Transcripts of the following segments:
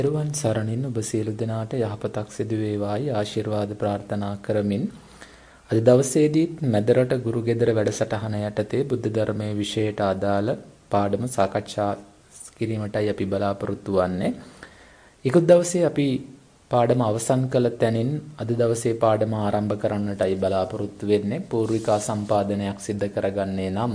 එරුවන් සරණින් ඔබ සියලු දෙනාට යහපතක් සිදු වේවායි ආශිර්වාද ප්‍රාර්ථනා කරමින් අද දවසේදීත් මැදරට ගුරුගෙදර වැඩසටහන යටතේ බුද්ධ ධර්මයේ විෂයට අදාළ පාඩම සාකච්ඡා කිරීමටයි අපි බලාපොරොත්තු වෙන්නේ. ඊකුත් දවසේ අපි පාඩම අවසන් කළ තැනින් අද දවසේ පාඩම ආරම්භ කරන්නටයි බලාපොරොත්තු වෙන්නේ. පූර්විකා සම්පාදනයක් සිදු කරගන්නේ නම්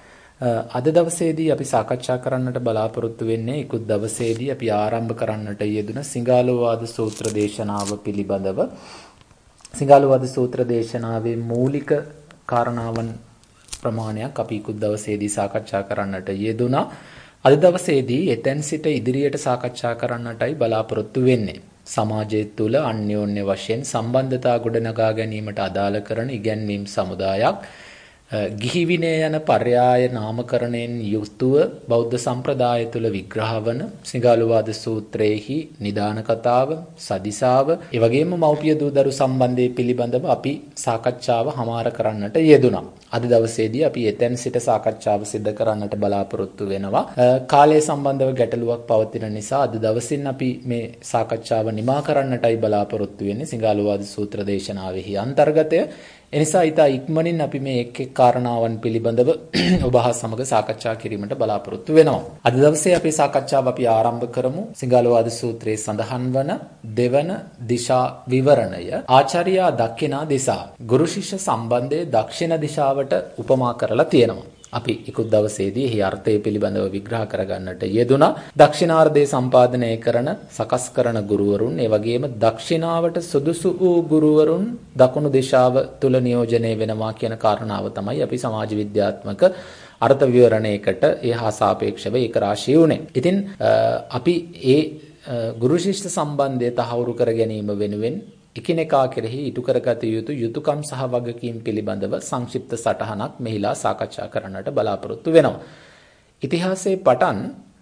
අද දවසේදී අපි සාකච්ඡා කරන්නට බලාපොරොත්තු වෙන්නේ ඊකුත් දවසේදී අපි ආරම්භ කරන්නට යෙදුන සිංහාලෝවාද සූත්‍ර දේශනාව පිළිබඳව. සිංහාලෝවාද සූත්‍ර දේශනාවේ මූලික කාරණාවන් ප්‍රමාණයක් අපි ඊකුත් දවසේදී සාකච්ඡා කරන්නට යෙදුණා. අද දවසේදී එතෙන් සිට ඉදිරියට සාකච්ඡා කරන්නටයි බලාපොරොත්තු වෙන්නේ. සමාජය තුළ අන්‍යෝන්‍ය වශයෙන් සම්බන්ධතා ගොඩනගා ගැනීමට අදාළ කරන ඉගැන්වීම් සමුදායක් ගිහි විනය යන පර්යාය නාමකරණයෙන් යුතුව බෞද්ධ සම්ප්‍රදාය තුළ විග්‍රහ වන සිංහාලෝවාද සූත්‍රයේහි නිදාන කතාව, සදිසාව, ඒ වගේම මව්පිය දූ දරු සම්බන්ධය පිළිබඳව අපි සාකච්ඡාව හමාර කරන්නට යෙදුණා. අද දවසේදී අපි එතෙන් සිට සාකච්ඡාව සිදු කරන්නට බලාපොරොත්තු වෙනවා. කාලය සම්බන්ධව ගැටලුවක් පවතින නිසා අද දවසින් අපි මේ සාකච්ඡාව නිමා කරන්නටයි බලාපොරොත්තු වෙන්නේ සිංහාලෝවාද සූත්‍ර දේශනාවෙහි අන්තර්ගතය. එනිසා ඊට ඉක්මනින් අපි මේ එක් එක් කාරණාවන් පිළිබඳව ඔබ හා සමග සාකච්ඡා කිරීමට බලාපොරොත්තු වෙනවා. අද දවසේ අපේ සාකච්ඡාව අපි ආරම්භ කරමු. සිංහාලෝවාද සූත්‍රයේ සඳහන් වන දෙවන දිශා විවරණය ආචාර්යා දක්ෂිනා දිසා. ගුරු ශිෂ්‍ය සම්බන්ධයේ දක්ෂිණ දිශාවට උපමා කරලා තියෙනවා. අපි ඊකුත් දවසේදී එහි අර්ථය පිළිබඳව විග්‍රහ කරගන්නට යෙදුණා. දක්ෂිනාර්ධය සම්පාදනය කරන සකස් කරන ගුරුවරුන්, ඒ වගේම දක්ෂිනාවට සුදුසු වූ ගුරුවරුන් දකුණු දිශාව තුල නියෝජනය වෙනවා කියන කාරණාව තමයි අපි සමාජ විද්‍යාත්මක අර්ථ විවරණයකට ඒ හා සාපේක්ෂව ඒක රාශී වුණේ. ඉතින් අපි ඒ ගුරු ශිෂ්‍ය සම්බන්ධය තහවුරු කර ගැනීම වෙනුවෙන් එකිනෙකා කෙරෙහි ඉටු කරගත යුතු යුතුයකම් සහ වගකීම් පිළිබඳව සංක්ෂිප්ත සටහනක් මෙහිලා සාකච්ඡා කරන්නට බලාපොරොත්තු වෙනවා. ඉතිහාසයේ පටන්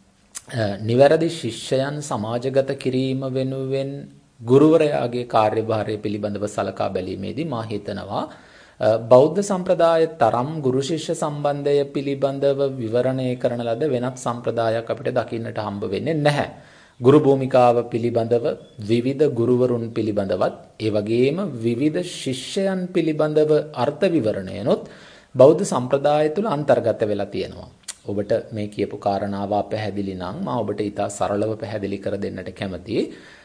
නිවැරදි ශිෂ්‍යයන් සමාජගත කිරීම වෙනුවෙන් ගුරුවරයාගේ කාර්යභාරය පිළිබඳව සලකා බැලීමේදී මා හිතනවා බෞද්ධ සම්ප්‍රදාය තරම් ගුරු ශිෂ්‍ය සම්බන්ධය පිළිබඳව විවරණය කරන ලද වෙනත් සම්ප්‍රදායක් අපිට දකින්නට හම්බ වෙන්නේ නැහැ. ගුරු භූමිකාව පිළිබඳව විවිධ ගුරුවරුන් පිළිබඳවත් ඒ වගේම විවිධ ශිෂ්‍යයන් පිළිබඳව අර්ථ විවරණයනොත් බෞද්ධ සම්ප්‍රදාය තුළ අන්තර්ගත වෙලා තියෙනවා. ඔබට මේ කියපු කාරණාව පැහැදිලි නම් මම ඔබට ඉතා සරලව පැහැදිලි කර දෙන්නට කැමතියි.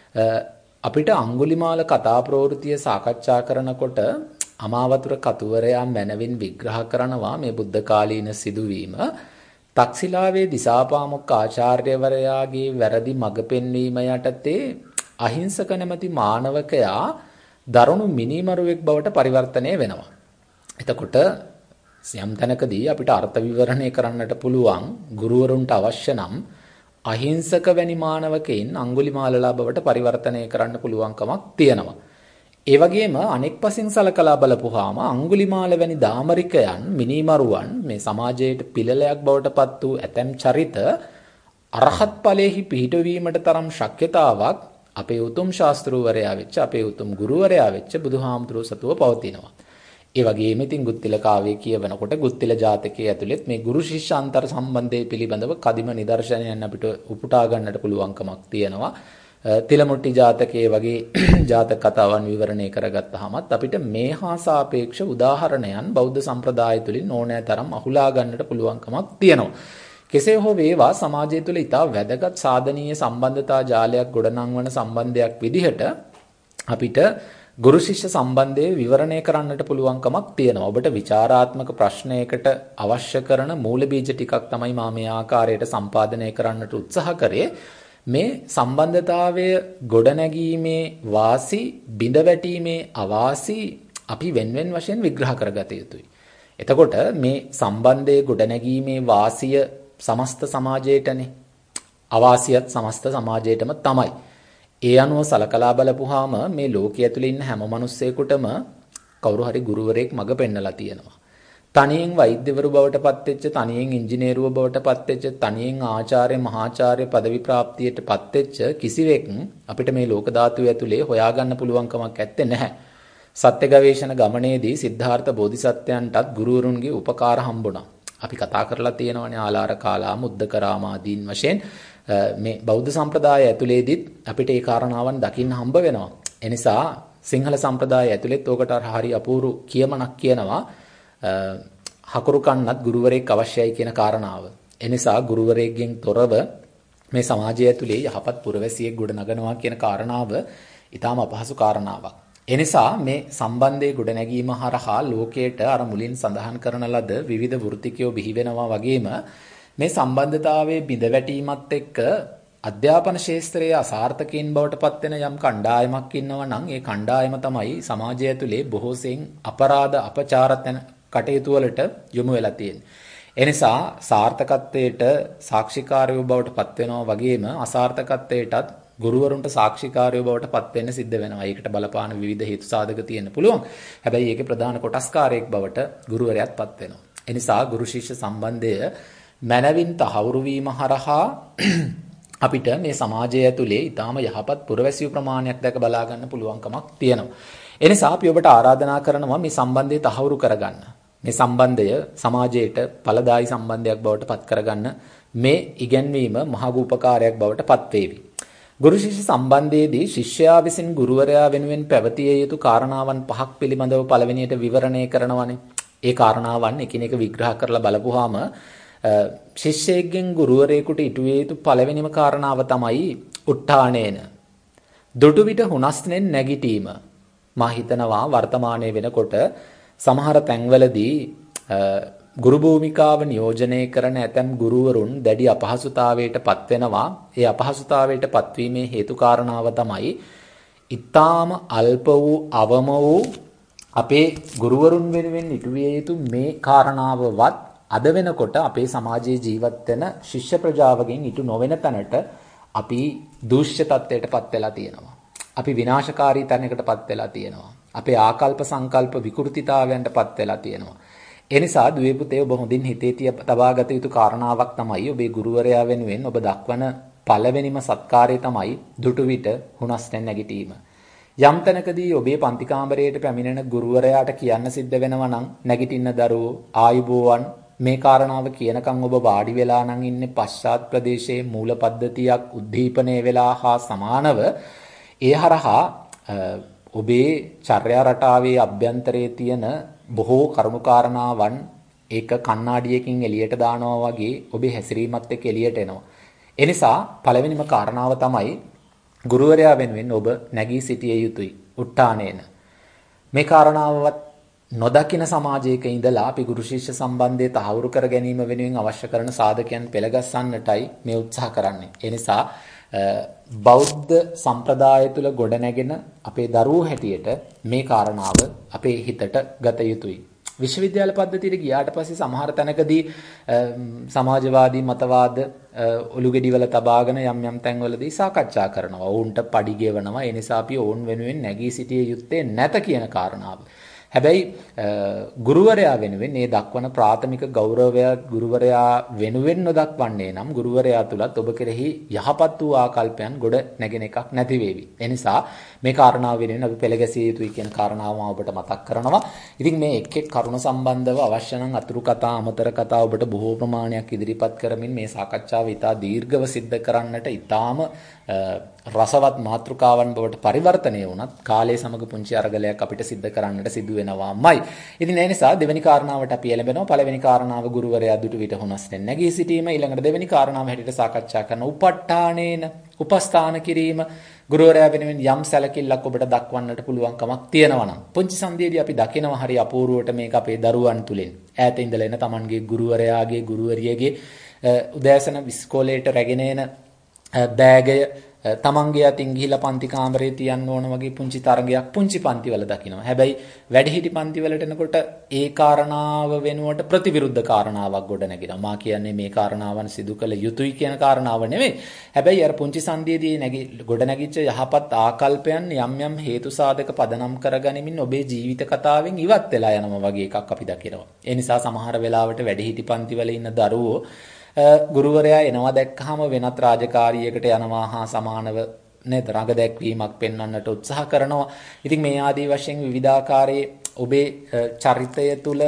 අපිට අඟුලිමාල කතා ප්‍රවෘත්තිය සාකච්ඡා කරනකොට අමාවතුර කතුවරයා මැනවින් විග්‍රහ කරනවා මේ බුද්ධ කාලීන සිදුවීම. තක්සිලාවේ දිසාපාමොක් ආචාර්යවරයාගේ වැරදි මඟ පෙන්වීම යටතේ අහිංසක නැමැති මානවකයා දරුණු මිනිමරුවෙක් බවට පරිවර්තනය වෙනවා. එතකොට යම් තැනකදී අපිට අර්ථ විවරණය කරන්නට පුළුවන් ගුරුවරුන්ට අවශ්‍ය නම් අහිංසක වැනි මානවකයින් අඟුලිමාලලා බවට පරිවර්තනය කරන්න පුළුවන්කමක් තියෙනවා. ඒ වගේම අනෙක් පසින් සලකලා බලපුවාම අඟුලිමාල වැනි දාමරිකයන් මිනිමරුවන් මේ සමාජයට පිළලයක් බවට පත් වූ ඇතැම් චරිත අරහත් ඵලයේහි පිහිටවීමට තරම් ශක්‍යතාවක් අපේ උතුම් ශාස්ත්‍රූවරයා වෙච්ච අපේ උතුම් ගුරුවරයා වෙච්ච බුදුහාමුදුරුවෝ සතුව පවතිනවා. ඒ වගේම ඉතින් ගුත්තිල කාව්‍ය කියවනකොට ගුත්තිල ජාතකයේ ඇතුළත් මේ ගුරු ශිෂ්‍ය අන්තර් සම්බන්ධය පිළිබඳව කදිම නිදර්ශනයන් අපිට උපුටා ගන්නට පුළුවන්කමක් තියෙනවා. තිලමුට්ටි ජාතකයේ වගේ ජාතක කතාවන් විවරණය කරගත්තාමත් අපිට මේ හා සාපේක්ෂ උදාහරණයන් බෞද්ධ සම්ප්‍රදාය තුලින් ඕනෑ තරම් අහුලා ගන්නට පුළුවන්කමක් තියෙනවා. කෙසේ හෝ වේවා සමාජය තුළ ඉතා වැදගත් සාධනීය සම්බන්ධතා ජාලයක් ගොඩනංවන සම්බන්ධයක් විදිහට අපිට ගුරු ශිෂ්‍ය සම්බන්ධය විවරණය කරන්නට පුළුවන්කමක් තියෙනවා. ඔබට විචාරාත්මක ප්‍රශ්නයකට අවශ්‍ය කරන මූල බීජ ටිකක් තමයි මම මේ ආකාරයට සම්පාදනය කරන්නට උත්සාහ කරේ. මේ සම්බන්ධතාවය ගොඩනැගීමේ වාසි බිඳවැටීමේ අවාසි අපි වෙන්වෙන් වශයෙන් විග්‍රහ කරගත යුතුයි. එතකොට මේ සම්බන්ධයේ ගොඩනැගීමේ වාසිය සමස්ත සමාජයටනේ. අවාසියත් සමස්ත සමාජයටම තමයි. ඒ අනුව සලකලා බලපුවාම මේ ලෝකයේ ඇතුළේ ඉන්න හැම මිනිස්සෙකුටම කවුරු හරි ගුරුවරයෙක් මඟ පෙන්නලා තියෙනවා. තනියෙන් වෛද්‍යවරු බවට පත්වෙච්ච, තනියෙන් ඉංජිනේරුව බවට පත්වෙච්ච, තනියෙන් ආචාර්ය මහාචාර්ය පදවි ප්‍රාප්තියට පත්වෙච්ච කිසිවෙක් අපිට මේ ලෝක ධාතුව ඇතුලේ හොයාගන්න පුළුවන්කමක් ඇත්තේ නැහැ. සත්‍ය ගවේෂණ ගමනේදී සිද්ධාර්ථ බෝධිසත්වයන්ටත් ගුරුවරුන්ගේ උපකාර හම්බුණා. අපි කතා කරලා තියෙනවනේ ආලාර කාලා මුද්දකරාම ආදීන් වශයෙන් මේ බෞද්ධ සම්ප්‍රදාය ඇතුළේදීත් අපිට ඒ කාරණාවන් දකින්න හම්බ වෙනවා. ඒ නිසා සිංහල සම්ප්‍රදාය ඇතුළෙත් ඕකට හරි අපූර්ව කියමනක් කියනවා හකුරු කන්නත් ගුරුවරයෙක් අවශ්‍යයි කියන කාරණාව. ඒ නිසා ගුරුවරයෙක්ගෙන් තොරව මේ සමාජය ඇතුලේ යහපත් පුරවැසියෙක් ගොඩ නගනවා කියන කාරණාව ඊටාම අපහසු කාරණාවක්. ඒ නිසා මේ සම්බන්ධයේ ගොඩනැගීම හරහා ලෝකයට අර මුලින් සඳහන් කරන ලද විවිධ වෘත්තිකයෝ බිහි වෙනවා වගේම මේ සම්බන්ධතාවයේ බිඳවැටීමත් එක්ක අධ්‍යාපන ශාස්ත්‍රයේ අසාර්ථකයින් බවට පත් වෙන යම් කණ්ඩායමක් ඉන්නවා නම් ඒ කණ්ඩායම තමයි සමාජය ඇතුලේ බොහෝ සෙයින් අපරාධ අපචාර කටයුතු වලට යොමු වෙලා තියෙන්නේ. ඒ නිසා සාර්ථකත්වයට සාක්ෂිකාරයෝ බවට පත් වෙනවා වගේම අසාර්ථකත්වයටත් ගුරුවරුන්ට සාක්ෂිකාරයෝ බවට පත් වෙන්න සිද්ධ වෙනවා. ඒකට බලපාන විවිධ හේතු සාධක තියෙන්න පුළුවන්. හැබැයි ඒකේ ප්‍රධාන කොටස්කාරයෙක් බවට ගුරුවරයාත් පත් වෙනවා. ඒ නිසා ගුරු ශිෂ්‍ය සම්බන්ධය මනවින් තහවුරු වීම හරහා අපිට මේ සමාජය ඇතුලේ ඊටාම යහපත් පුරවැසියු ප්‍රමාණයක් දැක බලා ගන්න පුළුවන්කමක් තියෙනවා. ඒ නිසා අපි ඔබට ආරාධනා කරනවා මේ සම්බන්ධය තහවුරු කරගන්න. මේ සම්බන්ධය සමාජයට ඵලදායී සම්බන්ධයක් බවට පත් කරගන්න මේ ඉගැන්වීම මහඟු උපකාරයක් බවට පත් වේවි. ගුරු ශිෂ්‍ය සම්බන්ධයේදී ශිෂ්‍යයා විසින් ගුරුවරයා වෙනුවෙන් පැවතිය යුතු කාරණාවන් 5ක් පිළිබඳව පළවෙනියට විවරණය කරනවානේ. ඒ කාරණාවන් එකිනෙක විග්‍රහ කරලා බලපුවාම ශිෂ්‍යයෙක්ගෙන් ගුරුවරයෙකුට ඉටු විය යුතු පළවෙනිම කාරණාව තමයි උට්ටාණේන. දුටු විට හුනස්නෙන් නැගිටීම. මා හිතනවා වර්තමානයේ වෙනකොට සමහර තැන්වලදී ගුරු භූමිකාව නියෝජනය කරන ඇතැම් ගුරුවරුන් දැඩි අපහසුතාවයට පත් වෙනවා. ඒ අපහසුතාවයට පත්වීමේ හේතු කාරණාව තමයි ඊටාම අල්ප වූ අවම වූ අපේ ගුරුවරුන් වෙනුවෙන් ඉටු විය යුතු මේ කාරණාවවත් අද වෙනකොට අපේ සමාජයේ ජීවත් වෙන ශිෂ්‍ය ප්‍රජාවගෙන් ඉටු නොවන තැනට අපි දූෂ්‍ය තත්ත්වයට පත් වෙලා තියෙනවා. අපි විනාශකාරී තැනකට පත් වෙලා තියෙනවා. අපේ ආකල්ප සංකල්ප විකෘතිතාවයන්ට පත් වෙලා තියෙනවා. ඒ නිසා දුවේ පුතේ ඔබ හොඳින් හිතේ තබා ගත යුතු කාරණාවක් තමයි ඔබේ ගුරුවරයා වෙනුවෙන් ඔබ දක්වන පළවෙනිම සත්කාරය තමයි දුටු විට හුනස්නෙන් නැගිටීම. යම් තැනකදී ඔබේ පන්ති කාමරයට පැමිණෙන ගුරුවරයාට කියන්න සිද්ධ වෙනවා නම් නැගිටින්න දරුවෝ ආයුබෝවන් මේ කාරණාව කියනකම් ඔබ වාඩි වෙලා නම් ඉන්නේ පශ්චාත් ප්‍රදේශයේ මූල පද්ධතියක් උද්දීපනය වෙලා හා සමානව ඒ හරහා ඔබේ චර්යා රටාවේ අභ්‍යන්තරයේ තියෙන බොහෝ කරුණාකාරණාවන් ඒක කණ්ණාඩියකින් එළියට දානවා වගේ ඔබේ හැසිරීමත් එක්ක එළියට එනවා. ඒ නිසා පළවෙනිම කාරණාව තමයි ගුරුවරයා වෙනුවෙන් ඔබ නැගී සිටිය යුතුයි. උට්ටාණේන. මේ කාරණාවවත් නොදකින සමාජයක ඉඳලා අපි ගුරු ශිෂ්‍ය සම්බන්ධය තහවුරු කර ගැනීම වෙනුවෙන් අවශ්‍ය කරන සාධකයන් පෙළගස්සන්නටයි මේ උත්සාහ කරන්නේ. ඒ නිසා බෞද්ධ සම්ප්‍රදාය තුළ ගොඩනැගෙන අපේ දරුවෝ හැටියට මේ කාරණාව අපේ හිතට ගත යුතුයි. විශ්වවිද්‍යාල පද්ධතියට ගියාට පස්සේ සමහර තැනකදී සමාජවාදී මතවාද ඔලුගෙඩිවල තබාගෙන යම් තැන්වලදී සාකච්ඡා කරනවා. ඔවුන්ට පඩි ගෙවනවා. ඒ නිසා අපි ඔවුන් වෙනුවෙන් නැගී සිටිය යුත්තේ නැත කියන කාරණාව. හැබැයි ගුරුවරයා වෙනුවෙන් මේ දක්වන ප්‍රාථමික ගෞරවය ගුරුවරයා වෙනුවෙන් නොදක්වන්නේ නම් ගුරුවරයා තුලත් ඔබ කෙරෙහි යහපත් වූ ආකල්පයන් ගොඩ නැගෙන එකක් නැති වේවි. ඒ නිසා මේ කාරණාව වෙනුවෙන් අපි පෙළගැසිය යුතුයි කියන කාරණාව මම ඔබට මතක් කරනවා. ඉතින් මේ එක් කරුණ සම්බන්ධව අවශ්‍ය නම් අතුරු කතා අමතර කතා ඔබට බොහෝ ප්‍රමාණයක් ඉදිරිපත් කරමින් මේ සාකච්ඡාව ඉතා දීර්ඝව සිද්ධ කරන්නට ඉතාම රසවත් මාතෘකාවන් බවට පරිවර්තනය වුණත් කාලය සමග පුංචි අරගලයක් අපිට සිද්ධ කරන්නට සිදු වෙනවාමයි. ඉතින් ඒ නිසා දෙවෙනි කාරණාවට අපි එළඹෙනවා. පළවෙනි කාරණාව ගුරුවරයා දුටු විට හුනස්නෙන් නැගී සිටීම. ඊළඟට දෙවෙනි කාරණාව හැටියට සාකච්ඡා කරන උපට්ඨානේන උපස්ථාන කිරීම. ගුරුවරයා වෙනුවෙන් යම් සැලකිල්ලක් ඔබට දක්වන්නට පුළුවන්කමක් තියෙනවා නම් පුංචි සංදේදී අපි දකිනවා හරි අපූර්වවට මේක අපේ දරුවන් තුලින් ඈත ඉඳලා එන Tamanගේ ගුරුවරයාගේ ගුරුවරියගේ උදෑසන ඉස්කෝලේට රැගෙන එන බෑගය තමන්ගේ අතින් ගිහිලා පන්ති කාමරේ තියන්න ඕන වගේ පුංචි තරගයක් පුංචි පන්තිවල දකිනවා. හැබැයි වැඩිහිටි පන්තිවලට එනකොට ඒ කාරණාව වෙනුවට ප්‍රතිවිරුද්ධ කාරණාවක් ගොඩ නැගිනවා. මා කියන්නේ මේ කාරණාවන් සිදු කළ යුතුයි කියන කාරණාව නෙවෙයි. හැබැයි අර පුංචි සංදේදී ගොඩ නැගිච්ච යහපත් ආකල්පයන් යම් හේතු සාධක පදනම් කරගනිමින් ඔබේ ජීවිත කතාවෙන් ඉවත් වෙලා යනවා වගේ එකක් අපි දකිනවා. ඒ නිසා සමහර වෙලාවට වැඩිහිටි පන්තිවල ඉන්න දරුවෝ ගුරුවරයා එනවා දැක්කහම වෙනත් රාජකාරියකට යනවා හා සමානව නේද රඟ දැක්වීමක් පෙන්වන්නට උත්සාහ කරනවා. ඉතින් මේ ආදී වශයෙන් විවිධාකාරයේ ඔබේ චරිතය තුල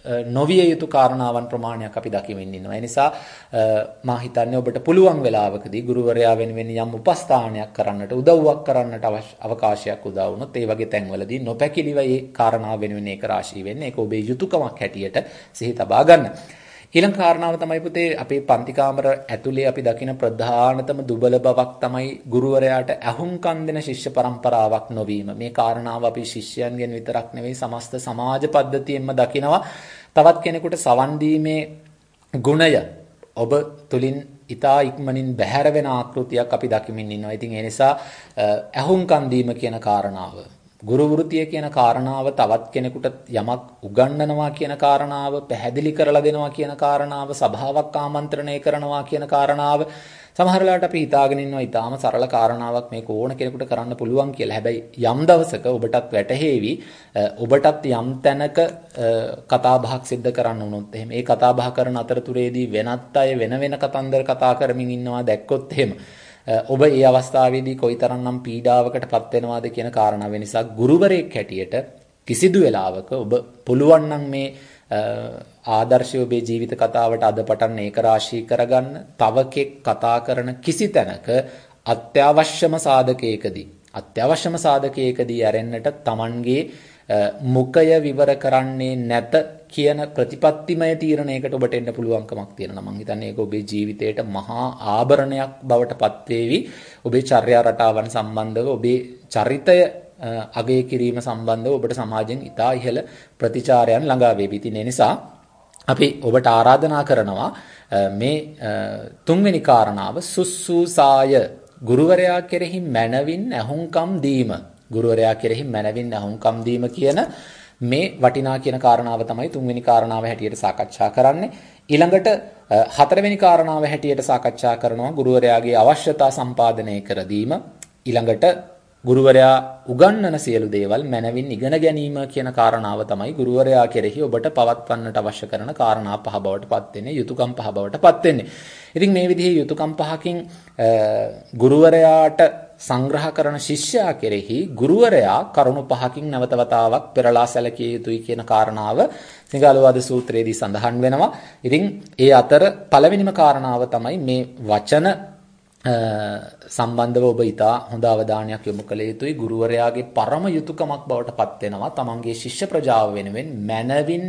නොවිය යුතු කාරණාවන් ප්‍රමාණයක් අපි දකිමින් ඉන්නවා. ඒ නිසා මා හිතන්නේ ඔබට පුළුවන් වෙලාවකදී ගුරුවරයා වෙනුවෙන් යම් උපස්ථානයක් කරන්නට උදව්වක් කරන්නට අවකාශයක් උදා වුණොත් ඒ වගේ තැන්වලදී නොපැකිලිව ඒ කාරණාව වෙනුවෙන් ඒක රාශී වෙන්නේ. ඒක ඔබේ යුතුයකමක් හැටියට සිහි තබා ගන්න. ඊළඟ කාරණාව තමයි පුතේ අපේ පන්ති කාමර ඇතුලේ අපි දකින ප්‍රධානතම දුබල බවක් තමයි ගුරුවරයාට ඇහුම්කන් දෙන ශිෂ්‍ය පරම්පරාවක් නොවීම. මේ කාරණාව අපි ශිෂ්‍යයන්ගෙන් විතරක් නෙවෙයි සමස්ත සමාජ පද්ධතියෙන්ම දකිනවා. තවත් කෙනෙකුට සවන් දීමේ ගුණය ඔබ තුලින් ඊතා ඉක්මනින් බැහැර වෙන ආකෘතියක් අපි දකිමින් ඉන්නවා. ඉතින් ඒ නිසා ඇහුම්කන් දීම කියන කාරණාව ගුරු වෘත්තිය කියන කාරණාව තවත් කෙනෙකුට යමක් උගන්වනවා කියන කාරණාව පැහැදිලි කරලා දෙනවා කියන කාරණාව සභාවක් ආමන්ත්‍රණය කරනවා කියන කාරණාව සමහර වෙලාවට අපි හිතාගෙන ඉන්නවා ඊටාම සරල කාරණාවක් මේක ඕන කෙනෙකුට කරන්න පුළුවන් කියලා. හැබැයි යම් දවසක ඔබටත් වැටහෙවි ඔබටත් යම් තැනක කතා බහක් සිද්ධ කරන්න වුණොත් එහෙම ඒ කතා බහ කරන අතරතුරේදී වෙනත් අය වෙන වෙන කතන්දර කතා කරමින් ඉන්නවා දැක්කොත් එහෙම ඔබ ඒ අවස්ථාවේදී කොයිතරම්නම් පීඩාවකට පත් වෙනවාද කියන කාරණාව නිසා ගුරුවරයෙක් හැටියට කිසිදු වෙලාවක ඔබ පුළුවන් නම් මේ ආදර්ශය ඔබේ ජීවිත කතාවට අද පටන් ඒක රාශී කරගන්න තවකෙක් කතා කරන කිසි තැනක අත්‍යවශ්‍යම සාධකයකදී ඇරෙන්නට Tamanගේ මුඛය විවර කරන්නේ නැත කියන ප්‍රතිපත්තිමය තීරණයකට ඔබට එන්න පුළුවන්කමක් තියෙනවා. මම හිතන්නේ ඒක ඔබේ ජීවිතයට මහා ආභරණයක් බවට පත් වේවි. ඔබේ චර්යා රටාවන් සම්බන්ධව ඔබේ චරිතය අගය කිරීම සම්බන්ධව ඔබට සමාජයෙන් ඉතා ඉහළ ප්‍රතිචාරයන් ළඟා වේවි. ඉතින් ඒ නිසා අපි ඔබට ආරාධනා කරනවා මේ තුන්වෙනි කාරණාව සුසුසාය ගුරුවරයා කෙරෙහි මනවින් ඇහුම්කම් දීම. ගුරුවරයා කෙරෙහි මනවින් ඇහුම්කම් දීම කියන මේ වටිනා කියන කාරණාව තමයි තුන්වෙනි කාරණාව හැටියට සාකච්ඡා කරන්නේ. ඊළඟට හතරවෙනි කාරණාව හැටියට සාකච්ඡා කරනවා ගුරුවරයාගේ අවශ්‍යතා සම්පාදනය කර දීම. ඊළඟට ගුරුවරයා උගන්වන සියලු දේවල් මනවින් ඉගෙන ගැනීම කියන කාරණාව තමයි ගුරුවරයා කෙරෙහි ඔබට පවත්වන්නට අවශ්‍ය කරන කාරණා පහ බවට පත් වෙන්නේ, යුතුයකම් පහ බවට පත් වෙන්නේ. ඉතින් මේ විදිහේ යුතුයකම් පහකින් ගුරුවරයාට සංග්‍රහ කරන ශිෂ්‍යයා කෙරෙහි ගුරුවරයා කරුණු පහකින් නැවත වතාවක් පෙරලා සැලකිය යුතුයි කියන කාරණාව සිංහලවාද සූත්‍රයේදී සඳහන් වෙනවා. ඉතින් ඒ අතර පළවෙනිම කාරණාව තමයි මේ වචන සම්බන්ධව ඔබ ඊට හොඳ අවධානයක් යොමු කළ යුතුයි. ගුරුවරයාගේ පරම යුතුයකමක් බවට පත් වෙනවා තමන්ගේ ශිෂ්‍ය ප්‍රජාව වෙනුවෙන් මනවින්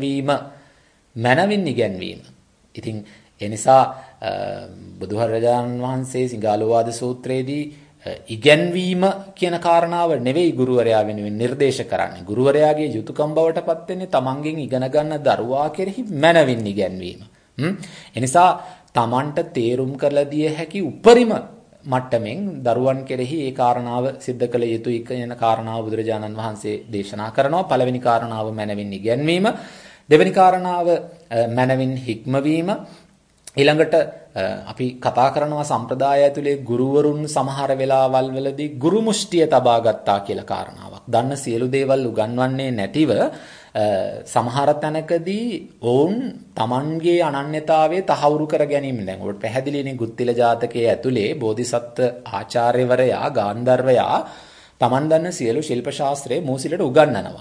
ඉගැන්වීම. ඉතින් ඒ නිසා බුදුරජාණන් වහන්සේ සිංහලවාද සූත්‍රයේදී ඉගැන්වීම කියන කාරණාව නෙවෙයි ගුරුවරයා වෙනුවෙන් නිර්දේශ කරන්නේ. ගුරුවරයාගේ යුතුයකම් බවට පත් වෙන්නේ තමන්ගෙන් ඉගෙන ගන්න දරුවා කෙරෙහි මනවින් ඉගැන්වීම. ඒ නිසා තමන්ට තේරුම් කරලා දිය හැකි උපරිම මට්ටමින් දරුවන් කෙරෙහි ඒ කාරණාව සිද්ධ කළ යුතුයි කියන කාරණාව බුදුරජාණන් වහන්සේ දේශනා කරනවා. පළවෙනි කාරණාව මනවින් ඉගැන්වීම, දෙවෙනි කාරණාව මනවින් හික්මවීම. ඊළඟට අපි කතා කරනවා සම්ප්‍රදාය ඇතුලේ ගුරුවරුන් සමහර වෙලාවල් වලදී ගුරු මුෂ්ටිය තබා ගත්තා කියලා කාරණාවක්. දන්න සියලු දේවල් උගන්වන්නේ නැතිව සමහර තැනකදී ඔවුන් Tamanගේ අනන්‍යතාවය තහවුරු කර ගැනීම. දැන් ඔබට පැහැදිලිනේ ගුත්තිල ජාතකයේ ඇතුලේ බෝධිසත්ව ආචාර්යවරයා ගාන්ධර්වයා Taman දන්න සියලු ශිල්ප ශාස්ත්‍රයේ මූසිලට උගන්වනවා.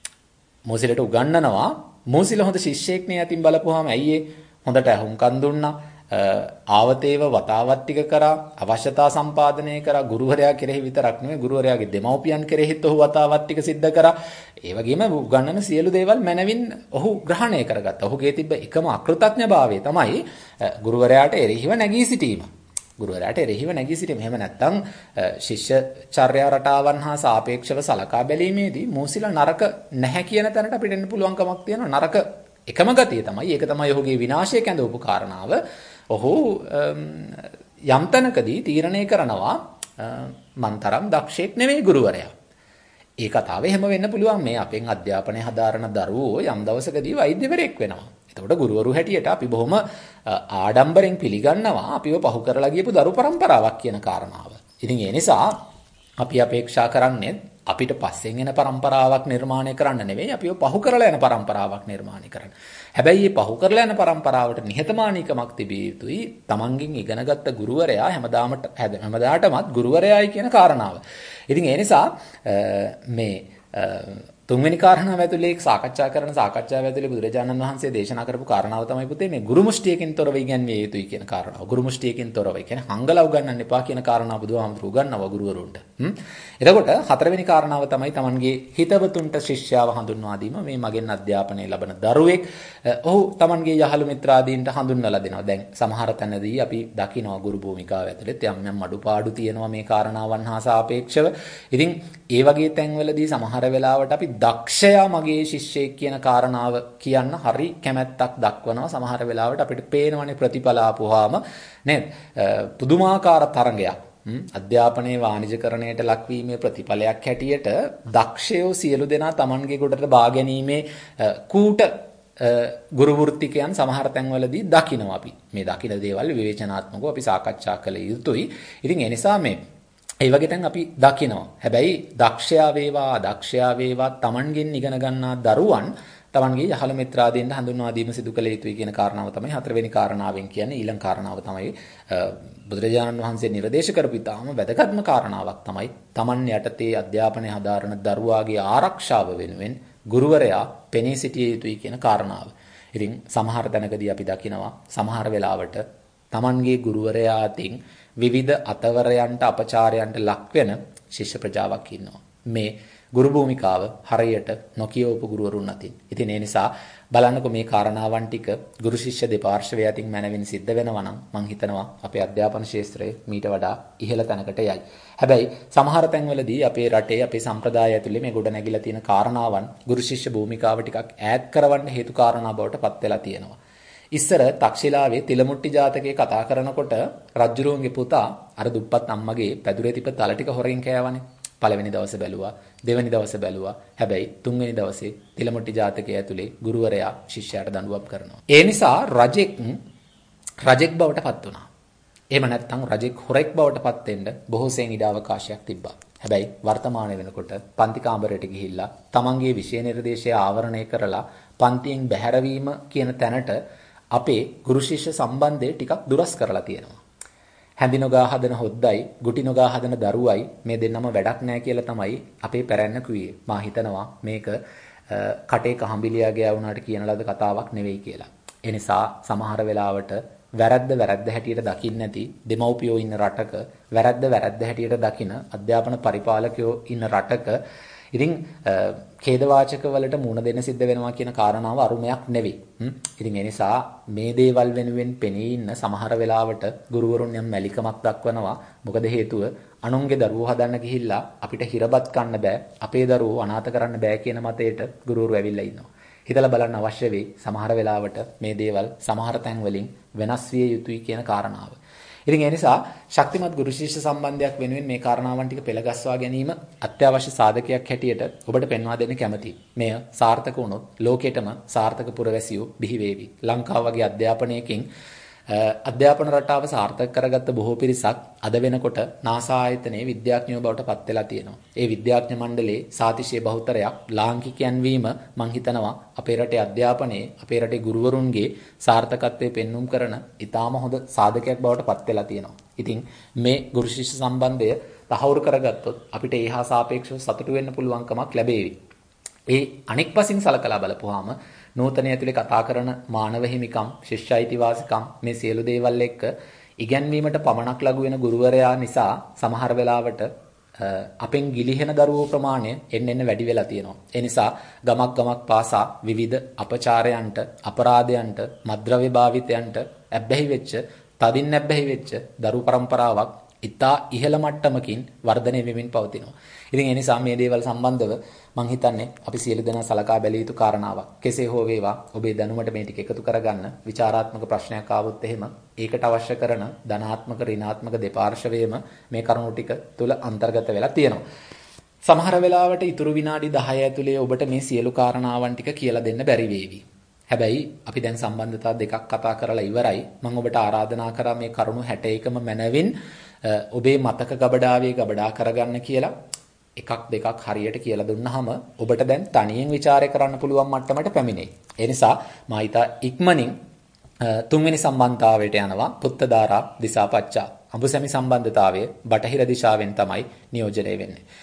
මූසිල හොඳ ශිෂ්‍යෙක් නේ. අතින් බලපුවාම ඇයි හොඳට අහුම්කන් දුන්නා, ආවතේව වතාවත් ටික කරා, අවශ්‍යතා සම්පාදනය කරා. ගුරුවරයා කෙරෙහි විතරක් නෙවෙයි ගුරුවරයාගේ දෙමව්පියන් කෙරෙහිත් ඔහු වතාවත් ටික සිද්ධ කරා. ඒ වගේම උගන්වන සියලු දේවල් මනවින් ඔහු ග්‍රහණය කරගත්තා. ඔහුගේ තිබ්බ එකම අකෘතඥභාවය තමයි ගුරුවරයාට එරෙහිව නැගී සිටීම. එහෙම නැත්නම් ශිෂ්‍ය චර්යා රටාවන් හා සාපේක්ෂව සලකා බැලීමේදී මූසිලා නරක නැහැ කියන තැනට අපිට එන්න පුළුවන්කමක් තියෙනවා. නරක එකම ගතිය තමයි. ඒක තමයි ඔහුගේ විනාශය කැඳවපු කාරණාව. ඔහු යම් තැනකදී තීරණය කරනවා මන් තරම් දක්ෂයෙක් නෙවෙයි ගුරුවරයා. ඒ කතාව එහෙම වෙන්න පුළුවන්. මේ අපෙන් අධ්‍යාපනය හදාරන දරුවෝ යම් දවසකදී වෛද්‍යවරයෙක් වෙනවා. එතකොට ගුරුවරු හැටියට අපි බොහොම ආඩම්බරෙන් පිළිගන්නවා අපිව පහු කරලා ගියපු දරු පරම්පරාවක් කියන කාරණාව. ඉතින් ඒ නිසා අපි අපේක්ෂා කරන්නේ අපිට පස්සෙන් එන පරම්පරාවක් නිර්මාණය කරන්න නෙවෙයි, අපිව පහු කරලා යන පරම්පරාවක් නිර්මාණය කරන්න. හැබැයි මේ පහු කරලා යන පරම්පරාවට නිහතමානීකමක් තිබිය යුතුයි. තමන්ගෙන් ඉගෙනගත්ත ගුරුවරයා හැමදාටමත් ගුරුවරයායි කියන කාරණාව. ඉතින් ඒ නිසා මේ තුන්වෙනි කාරණාව ඇතුලේ සාකච්ඡාව ඇතුලේ බුදුරජාණන් වහන්සේ දේශනා කරපු කාරණාව තමයි පුතේ මේ ගුරු මුෂ්ටියකින් තොරව ඉගැන්විය යුතුයි කියන කාරණාව. ගුරු මුෂ්ටියකින් තොරව. ඒ කියන්නේ හංගලා උගන්වන්න එපා කියන කාරණාව බුදුහාමුදුරුවෝ උගන්වනවා ගුරුවරුන්ට. එතකොට හතරවෙනි කාරණාව තමයි Tamanගේ හිතවතුන්ට ශිෂ්‍යයාව හඳුන්වා දීම. මේ මගෙන් අධ්‍යාපනය ලබන දරුවෙක් ඔහු Tamanගේ යහළු මිත්‍රාදීන්ට හඳුන්වලා දෙනවා. දැන් සමහර තැනදී අපි දකිනවා ගුරු භූමිකාව ඇතුළේ යම් අඩුපාඩු තියෙනවා මේ කාරණාවන් හා සාපේක්ෂව. ඉතින් ඒ වගේ තැන්වලදී සමහර වෙලාවට අපි දක්ෂයා මගේ ශිෂ්‍යයෙක් කියන කාරණාව කියන්න හරි කැමැත්තක් දක්වනවා. සමහර වෙලාවට අපිට පේනවනේ ප්‍රතිඵල ආපුවාම නේද? පුදුමාකාර තරංගයක්. අධ්‍යාපනයේ වාණිජකරණයට ලක්වීමේ ප්‍රතිඵලයක් හැටියට දක්ෂයෝ සියලු දෙනා Tamanගේ ගොඩට බා ගැනීමේ කූට ගුරු වෘත්තිකයන් සමහර තැන්වලදී දකිනවා අපි. මේ දකින දේවල් විවේචනාත්මකව අපි සාකච්ඡා කළ යුතුයි. ඉතින් ඒ නිසා මේ ඒ වගේ තැන් අපි දකිනවා. හැබැයි දක්ෂයා වේවා Tamanගෙන් ඉගෙන ගන්නා දරුවන් Tamanගේ යහළ මිත්‍රාදීන්ට හඳුන්වා දීම සිදු කළ යුතුයි කියන කාරණාව තමයි හතරවෙනි කාරණාවෙන් කියන්නේ. ඊළඟ කාරණාව තමයි බුදුරජාණන් වහන්සේ නිර්දේශ කරපු ඉතාම වැදගත්ම කාරණාවක් තමයි Taman යටතේ අධ්‍යාපනය හදාරන දරුවාගේ ආරක්ෂාව වෙනුවෙන් ගුරුවරයා පෙනී සිටිය යුතුයි කියන කාරණාව. ඉතින් සමහර තැනකදී අපි දකිනවා සමහර වෙලාවට Tamanගේ ගුරුවරයා අතින් විවිධ අතවරයන්ට අපචාරයන්ට ලක්වෙන ශිෂ්‍ය ප්‍රජාවක් ඉන්නවා. මේ ගුරු භූමිකාව හරියට නොකියවපු ගුරුවරුන් අතින්. ඉතින් ඒ නිසා බලන්නකො මේ කාරණාවන් ටික ගුරු ශිෂ්‍ය දෙපාර්ශ්වය අතින් මැනවින් සිද්ධ වෙනවා නම් මම හිතනවා අපේ අධ්‍යාපන ශාස්ත්‍රයේ මීට වඩා ඉහළ තැනකට යයි. හැබැයි සමහර තැන්වලදී අපේ රටේ අපේ සම්ප්‍රදාය ඇතුලේ මේ ගොඩ නැගිලා තියෙන කාරණාවන් ගුරු ශිෂ්‍ය භූමිකාව ටිකක් ඈඩ් කරවන්න හේතු කාරණා බවට පත් වෙලා තියෙනවා. ඉස්සර තක්ෂිලාවේ තිලමුට්ටි ජාතකයේ කතා කරනකොට රජුරුවන්ගේ පුතා අර දුප්පත් අම්මගේ පැදුරේ තිබ්බ තල ටික හොරෙන් කෑවනේ. පළවෙනි දවසේ බැලුවා, දෙවෙනි දවසේ බැලුවා. හැබැයි තුන්වෙනි දවසේ තිලමුට්ටි ජාතකයේ ඇතුලේ ගුරුවරයා ශිෂ්‍යයාට දඬුවම් කරනවා. ඒ නිසා රජෙක් බවට පත් වුණා. එහෙම නැත්නම් රජෙක් හොරෙක් බවට පත් වෙන්න බොහෝ සෙයින් ඉඩ අවකාශයක් තිබ්බා. හැබැයි වර්තමාන වෙනකොට පන්ති කාමරයට ගිහිල්ලා තමන්ගේ විෂය නිර්දේශය ආවරණය කරලා පන්තියෙන් බැහැරවීම කියන තැනට අපේ ගුරු ශිෂ්‍ය සම්බන්ධය ටිකක් දුරස් කරලා තියෙනවා. හැඳි නොගා හදන හොද්දයි, ගුටි නොගා හදන දරුවයි මේ දෙන්නම වැඩක් නැහැ කියලා තමයි අපේ පැරැන්න කිව්වේ. මා හිතනවා මේක කටේ කහඹිලියා ගෑ වුණාට කියන ලද කතාවක් නෙවෙයි කියලා. ඒ නිසා සමහර වෙලාවට වැරද්ද හැටියට දකින්න නැති දෙමව්පියෝ ඉන්න රටක, වැරද්ද හැටියට දකින අධ්‍යාපන පරිපාලකයෝ ඉන්න රටක ඉතින් ඛේදවාචක වලට මුණ දෙන්න සිද්ධ වෙනවා කියන කාරණාව අරුමයක් නෙවෙයි. ඉතින් ඒ නිසා මේ දේවල් වෙනුවෙන් පෙනී ඉන්න සමහර වෙලාවට ගුරුවරුන් යම් මැලිකමක් දක්වනවා. මොකද හේතුව අනුන්ගේ දරුවෝ හදන්න ගිහිල්ලා අපිට හිරබත් කන්න බෑ, අපේ දරුවෝ අනාථ කරන්න බෑ කියන මතයට ගුරුවරු ඇවිල්ලා ඉන්නවා. හිතලා බලන්න අවශ්‍ය වෙයි සමහර වෙලාවට මේ දේවල් සමහර තැන් වලින් වෙනස් විය යුතුයි කියන කාරණාව. ඉතින් ඒ නිසා ශක්තිමත් ගුරු ශිෂ්‍ය සම්බන්ධයක් වෙනුවෙන් මේ කාරණාවන් ටික පෙළගස්වා ගැනීම අත්‍යවශ්‍ය සාධකයක් හැටියට ඔබට පෙන්වා දෙන්න කැමතියි. මෙය සාර්ථක වුණොත් ලෝකෙටම සාර්ථක පුරවැසියෝ බිහි වේවි. ලංකාව වගේ අධ්‍යාපන රටාව සාර්ථක කරගත්ත බොහෝ පිරිසක් අද වෙනකොට නාසා ආයතනයේ විද්‍යාඥයෝ බවට පත් වෙලා තියෙනවා. ඒ විද්‍යාඥ මණ්ඩලයේ සාතිශය බහුතරයක් ලාංකිකයන් වීම මං හිතනවා අපේ රටේ අධ්‍යාපනයේ අපේ රටේ ගුරුවරුන්ගේ සාර්ථකත්වයේ පෙන්눔 කරන ඉතාම හොඳ සාධකයක් බවට පත් වෙලා තියෙනවා. ඉතින් මේ ගුරු ශිෂ්‍ය සම්බන්ධය තහවුරු කරගත්තොත් අපිට ඒහා සාපේක්ෂව සතුටු වෙන්න පුළුවන්කමක් ලැබෙවි. ඒ අනෙක් පසින් සලකලා බලපුවාම නූතනය ඇතුලේ කතා කරන මානව හිමිකම්, ශිෂ්‍ය අයිතිවාසිකම් මේ සියලු දේවල් එක්ක ඉගැන්වීමට පමණක් ලඟු වෙන ගුරුවරයා නිසා සමහර වෙලාවට අපෙන් ගිලිහෙන දරුවෝ ප්‍රමාණය එන්න වැඩි වෙලා තියෙනවා. ඒ නිසා ගමක් පාසා විවිධ අපචාරයන්ට, අපරාධයන්ට, මද්ද්‍රව්‍ය භාවිතයන්ට තදින් ඇබ්බැහි වෙච්ච දරු පරම්පරාවක් ඉතා ඉහළ මට්ටමකින් වර්ධනය වෙමින් පවතිනවා. ඉතින් ඒ නිසා මේ දේවල් සම්බන්ධව මම හිතන්නේ අපි සියලු දෙනා සලකා බැලිය යුතු කාරණාවක්. කෙසේ හෝ වේවා ඔබේ දැනුමට මේ ටික එකතු කරගන්න විචාරාත්මක ප්‍රශ්නයක් ආවොත් එහෙම ඒකට අවශ්‍ය කරන ධනාත්මක ඍණාත්මක දෙපාර්ශවයේම මේ කරුණු ටික තුල අන්තර්ගත වෙලා තියෙනවා. සමහර වෙලාවට ඉතුරු විනාඩි 10 ඇතුලේ ඔබට මේ සියලු කාරණාවන් ටික කියලා දෙන්න බැරි වේවි. හැබැයි අපි දැන් සම්බන්ධතා දෙකක් කතා කරලා ඉවරයි. මම ඔබට ආරාධනා කරා මේ කරුණු 61ම මැනවින් ඔබේ මතක ගබඩා කරගන්න කියලා එකක් දෙකක් හරියට කියලා දුන්නාම ඔබට දැන් තනියෙන් ਵਿਚාරය කරන්න පුළුවන් මට්ටමට පැමිණෙයි. ඒ නිසා මා ඊට ඉක්මනින් තුන්වෙනි සම්බන්ධතාවයට යනවා. පුත්තදාරා දිසාපච්චා. අඹුසැමි සම්බන්ධතාවය බටහිර දිශාවෙන් තමයි නියෝජනය වෙන්නේ.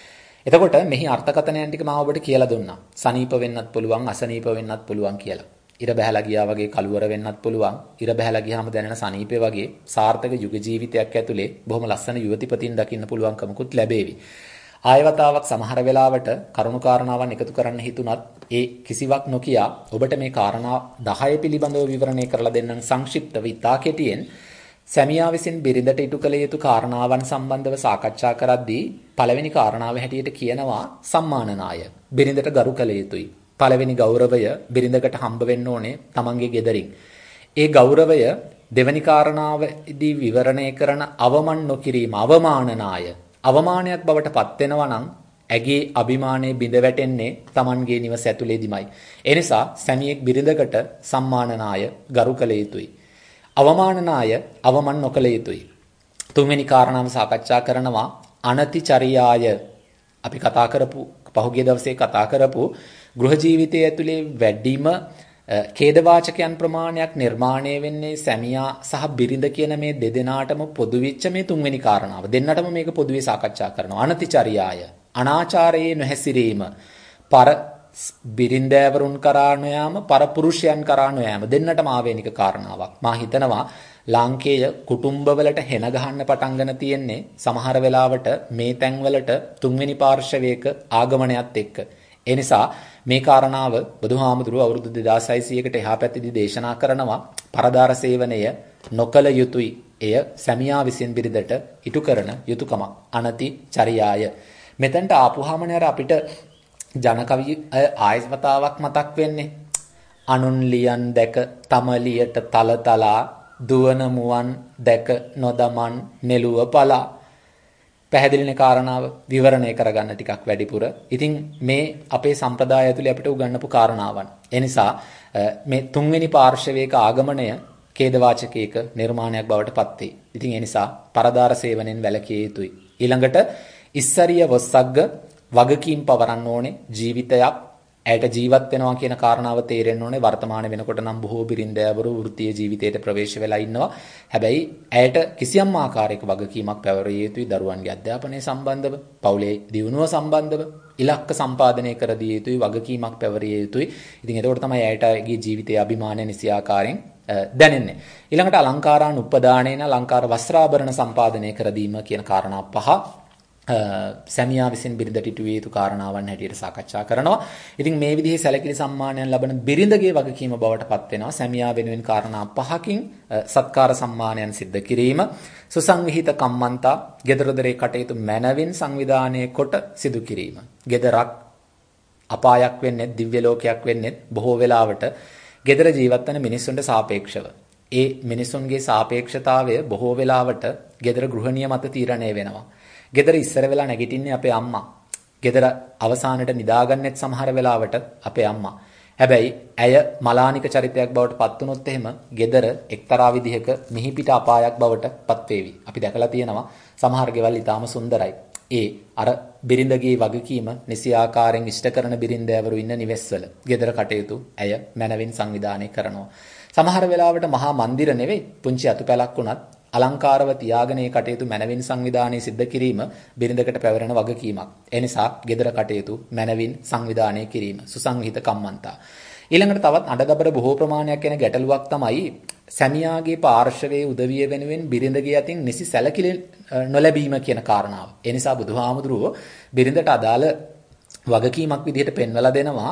එතකොට මෙහි අර්ථකථනයන් ටික මම ඔබට කියලා දුන්නා. සනීප වෙන්නත් පුළුවන්, අසනීප වෙන්නත් පුළුවන් කියලා. ඉර බහැලා ගියා වගේ කලවර වෙන්නත් පුළුවන්. ඉර බහැලා ගියාම දැනෙන සනීපේ වගේ සාර්ථක යුග ජීවිතයක් ඇතුලේ බොහොම ලස්සන යුවතිපතින් දකින්න පුළුවන්කමකුත් ලැබේවි. ආයවතාවක් සමහර වෙලාවට කරුණු කාරණාවන් එකතු කරන්න හිතුණත් ඒ කිසිවක් නොකිය ඔබට මේ කාරණා 10 පිළිබඳව විවරණය කරලා දෙන්නම් සංක්ෂිප්තව ඉතා කෙටියෙන්. සැමියා විසින් බිරිඳට ඉටු කළ යුතු කාරණාවන් සම්බන්ධව සාකච්ඡා කරද්දී පළවෙනි කාරණාව හැටියට කියනවා සම්මානනාය. බිරිඳට ගරු කළ යුතුයි. පළවෙනි ගෞරවය බිරිඳකට හම්බ වෙන්න ඕනේ තමන්ගේ ගෙදරින්. ඒ ගෞරවය දෙවැනි කාරණාවේදී විවරණය කරන අවමන් නොකිරීම අවමානනාය. අවමානයක් බවට පත් වෙනවා නම් ඇගේ අභිමානයේ බිඳ වැටෙන්නේ තමන්ගේ නිවස ඇතුලේදීමයි. ඒ නිසා සැමියෙක් බිරිඳකට සම්මානනාය ගරු කළ යුතුයි. අවමානනාය අවමන් නොකළ යුතුයි. තුන්වෙනි කාරණාව සාකච්ඡා කරනවා අනතිචරියාය. අපි කතා කරපු පහුගිය දවසේ කතා කරපු ගෘහ ජීවිතයේ ඇතුලේ වැඩිම ඛේදවාචකයන් ප්‍රමාණයක් නිර්මාණය වෙන්නේ සැමියා සහ බිරිඳ කියන මේ දෙදෙනාටම පොදු වෙච්ච මේ තුන්වෙනි කාරණාව. දෙන්නටම මේක පොදුවේ සාකච්ඡා කරනවා. අනතිචරියාය අනාචාරයේ නොහැසිරීම. පර බිරින්දෑවරුන් කරා නොයාම පරපුරුෂයන් කරා නොයාම දෙන්නටම ආවේනික කාරණාවක්. මා හිතනවා ලාංකේය කුටුම්බවලට හෙන ගහන්න පටන්ගෙන තියෙන්නේ සමහර වෙලාවට මේ තැන්වලට තුන්වෙනි පාර්ශවයක ආගමනයත් එක්ක. ඒ නිසා මේ කාරණාව බුදුහාමුදුරුවෝ අවුරුදු 2600කට එහා පැත්තේදී දේශනා කරනවා පරදාර සේවනය නොකල යුතුයි. එය සැමියා විසින් බිරිඳට ඉටු කරන යුතුයකමක්. අනතිචරියාය. මෙතනට ආපුවාමනේ අපිට ජනකවි ආයවතාවක් මතක් වෙන්නේ. අනුන් ලියන් දැක තමලියට තලතලා දුවන මුවන් දැක නොදමන් නෙළුව පලා. පැහැදිලිනේ කාරණාව විවරණය කරගන්න ටිකක් වැඩිපුර. ඉතින් මේ අපේ සම්ප්‍රදාය ඇතුලේ අපිට උගන්වපු කාරණාවන්. ඒ නිසා මේ තුන්වෙනි පාර්ශවයක ආගමනය ඛේදවාචකයක නිර්මාණයක් බවට පත් වේ. ඉතින් ඒ නිසා පරදාර සේවනයෙන් වැළකිය යුතුයි. ඊළඟට ඉස්සරිය වස්සග්ග වගකීම් පවරන්න ඕනේ ජීවිතයක්. ඇයට ජීවත් වෙනවා කියන කාරණාව තේරෙන්න ඕනේ. වර්තමාන වෙනකොට නම් බොහෝ බිරින්දෑවරු වෘත්තීය ජීවිතයට ප්‍රවේශ වෙලා ඉන්නවා. හැබැයි ඇයට කිසියම් ආකාරයක වගකීමක් පැවරිය යුතුයි. දරුවන්ගේ අධ්‍යාපනය සම්බන්ධව, පවුලේ දියුණුව සම්බන්ධව ඉලක්ක සම්පාදනය කර දිය යුතුයි. වගකීමක් පැවරිය යුතුයි. ඉතින් එතකොට තමයි ඇයටගේ ජීවිතයේ අභිමානය නිසි ආකාරයෙන් දැනෙන්නේ. ඊළඟට අලංකාරාන් උපදානේන අලංකාර වස්ත්‍රාභරණ සම්පාදනය කර දීම කියන කාරණා පහ සැමියා විසින් බිරිඳට ඉටු විය යුතු කාරණාවන් හැටියට සාකච්ඡා කරනවා. ඉතින් මේ විදිහේ සැලකිලි සම්මානයන් ලබන බිරිඳගේ වගකීම බවට පත් වෙනවා. සැමියා වෙනුවෙන් කාරණා පහකින් සත්කාර සම්මානයන් සිද්ධ කිරීම, සුසංවිහිත කම්මන්තා, ගෙදරදොරේ කටයුතු මැනවින් සංවිධානය කොට සිදු කිරීම. ගෙදරක් අපායක් වෙන්නේ දිව්‍ය ලෝකයක් වෙන්නේ බොහෝ වෙලාවට ගෙදර ජීවත් වෙන මිනිස්සුන්ට සාපේක්ෂව. ඒ මිනිස්සුන්ගේ සාපේක්ෂතාවය බොහෝ වෙලාවට ගෙදර ගෘහණිය මත තීරණය වෙනවා. ගෙදර ඉස්සර වෙලා නැගිටින්නේ අපේ අම්මා. ගෙදර අවසානට නිදාගන්නෙත් සමහර වෙලාවට අපේ අම්මා. හැබැයි ඇය මලානික චරිතයක් බවට පත් වුණොත් එහෙම ගෙදර එක්තරා විදිහක මිහිපිට අපායක් බවට පත් වේවි. අපි දැකලා තියෙනවා සමහර ගෙවල් ඊටාම සුන්දරයි. ඒ අර බිරිඳගේ වගකීම නිසි ආකාරයෙන් ඉෂ්ට කරන බිරිඳෑවරු ඉන්න නිවෙස්වල ගෙදර කටයුතු ඇය මනවින් සංවිධානය කරනවා. සමහර වෙලාවට මහා මන්දිර නෙවෙයි පුංචි අතුපැලක් වුණත් අලංකාරව තියාගෙන ඒ කටයුතු මනවින් සංවිධානය සිද්ධ කිරීම බිරිඳකට පැවරෙන වගකීමක්. ඒ නිසා ගෙදර කටයුතු මනවින් සංවිධානය කිරීම සුසංහිත කම්මන්තා. ඊළඟට තවත් අඬදබර බොහෝ ප්‍රමාණයක් වෙන ගැටලුවක් තමයි සැමියාගේ පාර්ශවයේ උදවිය වෙනුවෙන් බිරිඳගේ අතින් නිසි සැලකිලි නොලැබීම කියන කාරණාව. ඒ නිසා බුදුහාමුදුරුවෝ බිරිඳට අදාළ වගකීමක් විදිහට පෙන්වලා දෙනවා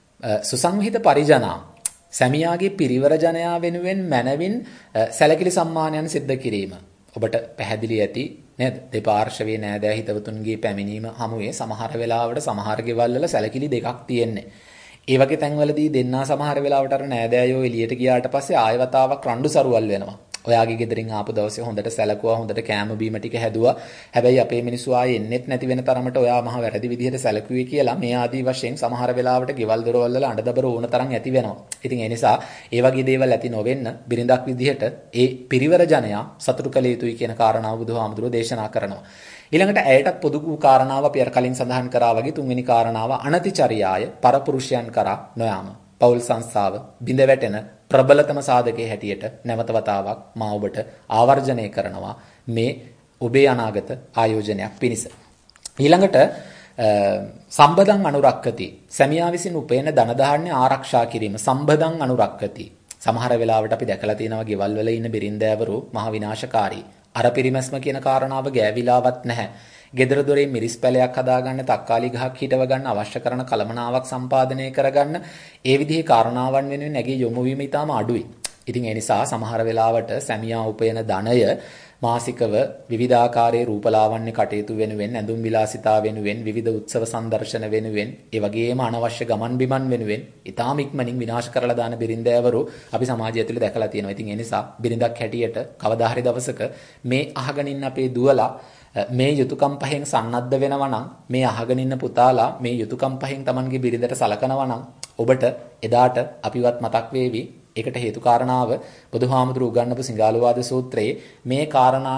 සුසංහිත පරිජනා. සැමියාගේ පිරිවර ජනයා වෙනුවෙන් මනවින් සැලකිලි සම්මානයන් සිද්ධ කිරීම. ඔබට පැහැදිලි ඇති නේද? දෙපාර්ශවයේ නෑදෑ හිතවතුන්ගේ පැමිණීම හමුවේ සමහර වෙලාවට සමහර ගෙවල් වල සැලකිලි දෙකක් තියෙන්නේ. ඒ වගේ තැන්වලදී දෙන්නා සමහර වෙලාවට අර නෑදෑයෝ එළියට ගියාට පස්සේ ආයවතාවක් රණ්ඩු සරුවල් වෙනවා. ඔයාගේ ගෙදරින් ආපු දවසේ හොඳට සැලකුවා, හොඳට කෑම බීම ටික හැදුවා. හැබැයි අපේ මිනිස්සු ආයේ එන්නෙත් නැති වෙන තරමට ඔයා මහ වැරදි විදිහට සැලකුවේ කියලා මේ ආදී වශයෙන් සමහර වෙලාවට ගෙවල් දොරවල් වල අඬදබර ඕන තරම් ඇති වෙනවා. ඉතින් ඒ නිසා ඒ වගේ දේවල් ඇති නොවෙන්න බිරිඳක් විදිහට ඒ පිරිවර ජනයා සතුටු කළ යුතුයි කියන කාරණාව බුදුහාමුදුරුවෝ දේශනා කරනවා. ඊළඟට ඇයටත් පොදු කාරණාව අපි අර කලින් සඳහන් කරා වගේ තුන්වෙනි කාරණාව අනතිචරියාය පරපුරුෂයන් කරා නොයාම. පෞල් සංස්ථාව බිඳ වැටෙන ප්‍රබලතම සාධකයේ හැටියට නැවත වතාවක් මා ඔබට ආවර්ජනය කරනවා මේ ඔබේ අනාගත ආයෝජනයක් පිණිස. ඊළඟට සම්බදං අනුරක්කති. සැමියා විසින් උපයන ධන ධාන්‍ය ආරක්ෂා කිරීම. සම්බදං අනුරක්කති. සමහර වෙලාවට අපි දැකලා තියෙනවා ගෙවල් වල ඉන්න බිරින්දෑවරු මහ විනාශකාරී. අර පිරිමැස්ම කියන කාරණාව ගෑවිලාවත් නැහැ. ගෙදර දොරේ මිරිස් පැලයක් හදාගන්න, තක්කාලි ගහක් හිටව ගන්න, අවශ්‍ය කරන කලමනාවක් සම්පාදනය කරගන්න, ඒ විදිහේ කාරණාවන් වෙනුවෙන් ඇගේ යොමු වීම ඉතාම අඩුයි. ඉතින් ඒ නිසා සමහර වෙලාවට සැමියා උපයන ධනය මාසිකව විවිධාකාරයේ රූපලාවන්‍ය කටයුතු වෙනුවෙන්, ඇඳුම් විලාසිතා වෙනුවෙන්, විවිධ උත්සව සංදර්ශන වෙනුවෙන්, ඒ වගේම අනවශ්‍ය ගමන් බිමන් වෙනුවෙන් ඉතාම ඉක්මනින් විනාශ කරලා දාන බිරින්දෑවරු අපි සමාජය ඇතුලේ දැකලා තියෙනවා. ඉතින් ඒ නිසා බිරිඳක් හැටියට කවදා හරි දවසක මේ අහගෙන ඉන්න අපේ දුවලා මේ යුතුයකම් පහෙන් සන්නද්ධ වෙනවා නම්, මේ අහගෙන ඉන්න පුතාලා මේ යුතුයකම් පහෙන් Tamanගේ බිරිඳට සලකනවා නම් ඔබට එදාට අපිවත් මතක් වේවි. ඒකට හේතු කාරණාව බුදුහාමුදුරු උගන්වපු සිඟාලුවාද සූත්‍රයේ මේ කාරණා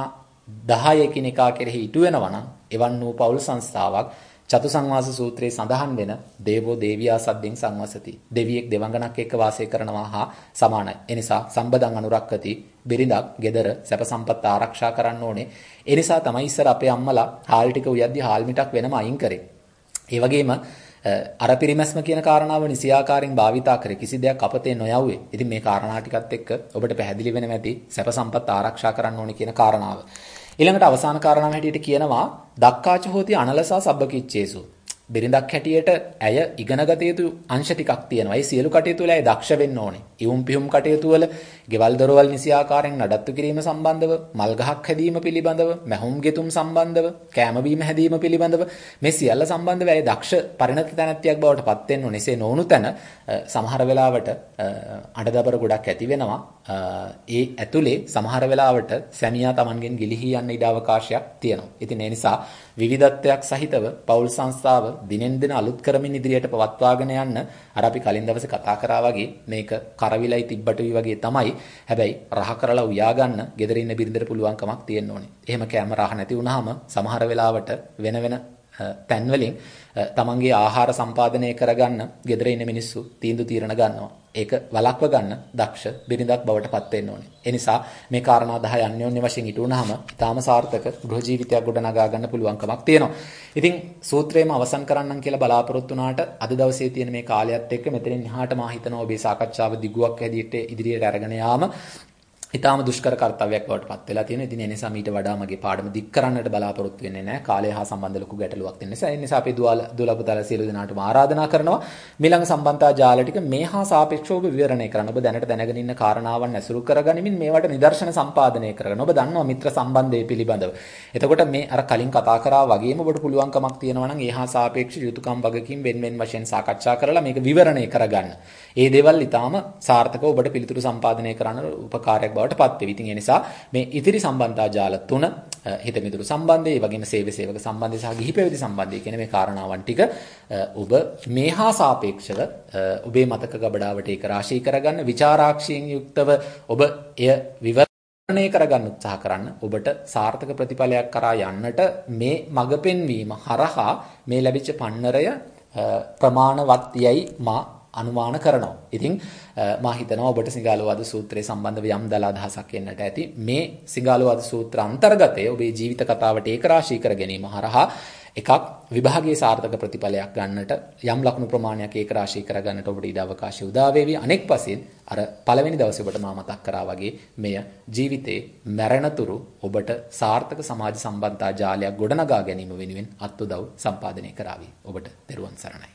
10 එකිනෙකා කෙරෙහි ඉටු වෙනවා නම් එවන් වූ පෞල් සංස්ථාවක් චතුසංවාස සූත්‍රයේ සඳහන් වෙන දේවෝ දේවියා සද්දෙන් සංවසති. දෙවියෙක් දෙවඟනක් එක්ක වාසය කරනවා හා සමානයි. ඒ නිසා සම්බදං අනුරක්කති. බිරිඳක් ගෙදර සැප සම්පත් ආරක්ෂා කරන්න ඕනේ. ඒ නිසා තමයි ඉස්සර අපේ අම්මලා හාල් ටික උයද්දි හාල් මිටක් වෙනම අයින් කරේ. ඒ වගේම අර පිරිමැස්ම කියන කාරණාව නිසියාකාරයෙන් භාවිතා කරේ. කිසි දෙයක් අපතේ නොයවුවේ. ඉතින් මේ කාරණා ටිකත් එක්ක ඔබට පැහැදිලි වෙනවා ඇති සැප සම්පත් ආරක්ෂා කරන්න ඕනේ කියන කාරණාව. ඊළඟට අවසාන කාරණාව හැටියට කියනවා දක්කාච හෝති අනලසා සබ්බකිච්චේසු. බිරිඳක් හැටියට ඇය ඉගෙනගත යුතු අංශ ටිකක් තියෙනවා. ඒ සියලු කටයුතු වල ඇය දක්ෂ වෙන්න ඕනේ. ඉවුම් පිහුම් කටයුතු වල, ගෙවල් දොරවල් නිසියාකාරයෙන් නඩත්තු කිරීම සම්බන්ධව, මල් ගහක් හැදීම පිළිබඳව, මැහුම් ගෙතුම් සම්බන්ධව, කෑම බීම හැදීම පිළිබඳව මේ සියල්ල සම්බන්ධව ඇය දක්ෂ පරිණත තැනැත්තියක් බවට පත් වෙන්න ඕනේ. එසේ නොවුණු තැන සමහර වෙලාවට අඬදබර ගොඩක් ඇති වෙනවා. ඒ ඇතුලේ සමහර වෙලාවට සැමියා Tamanගෙන් ගිලිහී යන්න ඉඩ අවකාශයක් තියෙනවා. ඉතින් ඒ නිසා විවිධත්වයක් සහිතව පෞල් සංස්ථාව දිනෙන් දින අලුත් කරමින් ඉදිරියට පවත්වාගෙන යන්න අර අපි කලින් දවසේ කතා කරා වගේ මේක කරවිලයි තිබ්බටුයි වගේ තමයි. හැබැයි රහ කරලා උයා ගන්න ගෙදර ඉන්න බිරිඳට පුළුවන් කමක් තියෙන්න ඕනේ. එහෙම කැම රහ නැති වුනහම සමහර වෙලාවට වෙන වෙන තැන් වලින් තමන්ගේ ආහාර සම්පාදනය කරගන්න ගෙදර ඉන්න මිනිස්සු තීන්දුව తీරන ගන්නවා. ඒක වළක්ව ගන්න දක්ෂ බිරිඳක් බවට පත් වෙන්න ඕනේ. ඒ නිසා මේ කාරණා 10 අන්‍යෝන්‍ය වශයෙන් ඉටු වුනහම ඊටාම සාර්ථක ගෘහ ජීවිතයක් ගොඩනගා ගන්න පුළුවන් කමක් තියෙනවා. ඉතින් සූත්‍රයම අවසන් කරන්නම් කියලා බලාපොරොත්තු වුණාට අද දවසේ තියෙන මේ කාලයත් එක්ක මෙතනින් එහාට මා හිතනවා ඔබේ සාකච්ඡාව දිගුවක් හැදියට ඉදිරියට අරගෙන යාම ඊටාම දුෂ්කර කර්තව්‍යයක් බවට පත් වෙලා තියෙනවා. ඉතින් ඒ නිසා මීට වඩා මගේ පාඩම දික් කරන්නට බලාපොරොත්තු වෙන්නේ නැහැ. කාලය හා සම්බන්ධ ලොකු ගැටලුවක් තියෙන නිසා. ඒ නිසා අපි දුවලා පුතාලා සියලු දෙනාටම ආරාධනා කරනවා මීළඟ සම්බන්ධතා ජාල ටික මේ හා සාපේක්ෂව විවරණය කරන්න. ඔබ දැනට දැනගෙන ඉන්න කාරණාවන් ඇසුරු කරගනිමින් මේවට නිදර්ශන සම්පාදනය කරගන්න. ඔබ දන්නවා මිත්‍ර සම්බන්ධය පිළිබඳව. එතකොට මේ අර කලින් කතා කරා වගේම ඔබට පුළුවන්කමක් තියෙනවා නම් ඒ හා සාපේක්ෂ යුතුයකම් වගකීම් වෙන වශයෙන් සාකච්ඡා කරලා මේක විවරණය කරගන්න. ඒ දේවල් ඊටාම සාර්ථකව ඔබට පිළිතුරු සම්පාදනය කරන්න උපකාරයක් බවට පත් වෙයි. ඉතින් ඒ නිසා මේ ඉතිරි සම්බන්ධතා ජාල 3 හිත මිතුරු සම්බන්ධය, ඒ වගේම සේවක සම්බන්ධය සහ ගිහි පැවිදි සම්බන්ධය කියන මේ කාරණාවන් ටික ඔබ මේ හා සාපේක්ෂව ඔබේ මතක ගබඩාවට ඒක රාශී කරගන්න, විචාරාක්ෂියෙන් යුක්තව ඔබ එය විවරණය කරගන්න උත්සාහ කරන්න. ඔබට සාර්ථක ප්‍රතිඵලයක් කරා යන්නට මේ මඟ පෙන්වීම හරහා මේ ලැබිච්ච පන්නරය ප්‍රමාණවත් යයි මා අනුමාන කරනවා. ඉතින් මා හිතනවා ඔබට සිඟාලෝවාද සූත්‍රය සම්බන්ධව යම් දල අදහසක් එන්නට ඇති. මේ සිඟාලෝවාද සූත්‍ර අන්තර්ගතය ඔබේ ජීවිත කතාවට ඒක රාශී කර ගැනීම හරහා එකක් විභාගයේ සාර්ථක ප්‍රතිඵලයක් ගන්නට යම් ලකුණු ප්‍රමාණයක් ඒක රාශී කර ගන්නට ඔබට ඉඩ අවකාශය උදා වේවි. අනෙක් පසින් අර පළවෙනි දවසේ ඔබට මා මතක් කරා වගේ මෙය ජීවිතේ මැරෙනතුරු ඔබට සාර්ථක සමාජ සම්බන්ධතා ජාලයක් ගොඩනගා ගැනීම වෙනුවෙන් අත්උදව් සම්පාදනය කරાવી. ඔබට දරුවන් සරණයි.